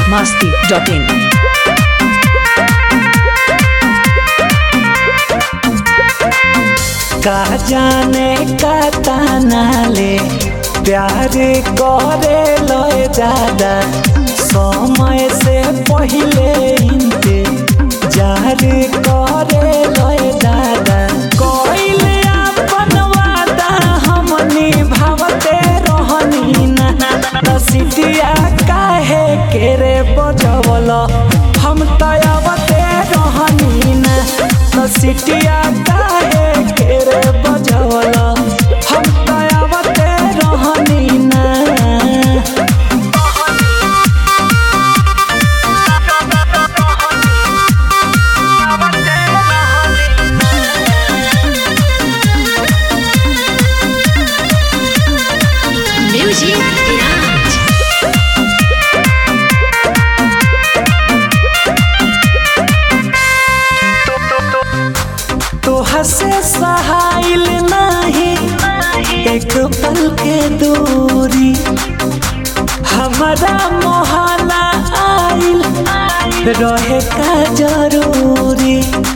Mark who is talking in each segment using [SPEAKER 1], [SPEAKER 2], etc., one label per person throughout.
[SPEAKER 1] biharmasti.in
[SPEAKER 2] का जाने का ताना ले प्यार करे लय दादा समय से पहले इनते जार करे लय दादा कोइले अपन वादा हम निभावते रहनी ना रसिटिया काहे के रे बजवल हम तयावते रहनी ना रसिटिया काहे के रे बजवल हम तयावते रहनी ना
[SPEAKER 3] Music Lounge.
[SPEAKER 2] तोहा से सहाइल नहीं एक पल के दूरी हमारा मोहल्ला आइल रहे का जरूरी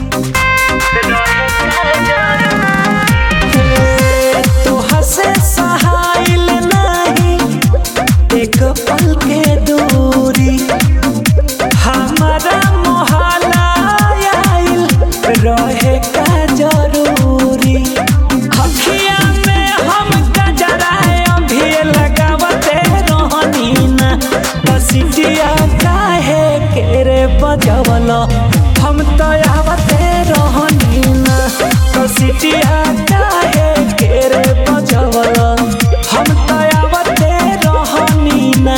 [SPEAKER 2] तोहा से सहाइल नहीं एक पल के दूरी हमारा मोहल्ला आइल रहे का जरूरी अखिया में हम गजराए अभी लगावते रहनी ना बसिटिया काहे के रे बजवल हम तो आवते रहनी ना बसिटिया काहे के रे बजवल हम तो आवते रहनी ना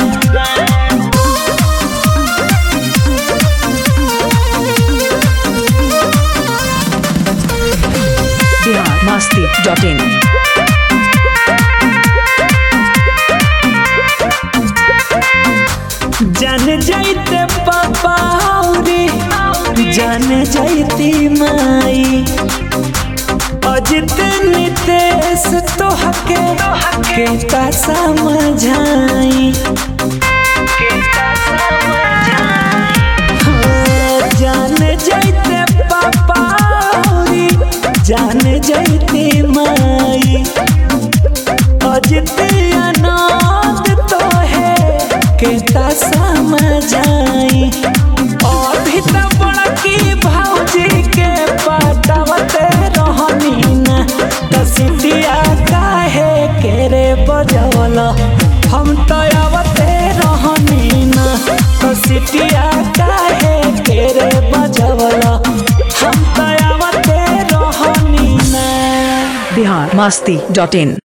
[SPEAKER 1] biharmasti.in
[SPEAKER 2] जान जाइते पापा औरी जान जाइती माई अजित नितेश तोहके केता समझाई जान जाइते पापा औरी जान जाइती माई अजित अनाथ तो है केता समझाई अभी तो बड़ा की भौजी के पटावते रहनी ना दसिटिया काहे के रे बजवल हम तो आवते रहनी ना दसिटिया काहे के रे बजवल हम तो आवते रहनी ना
[SPEAKER 1] biharmasti.in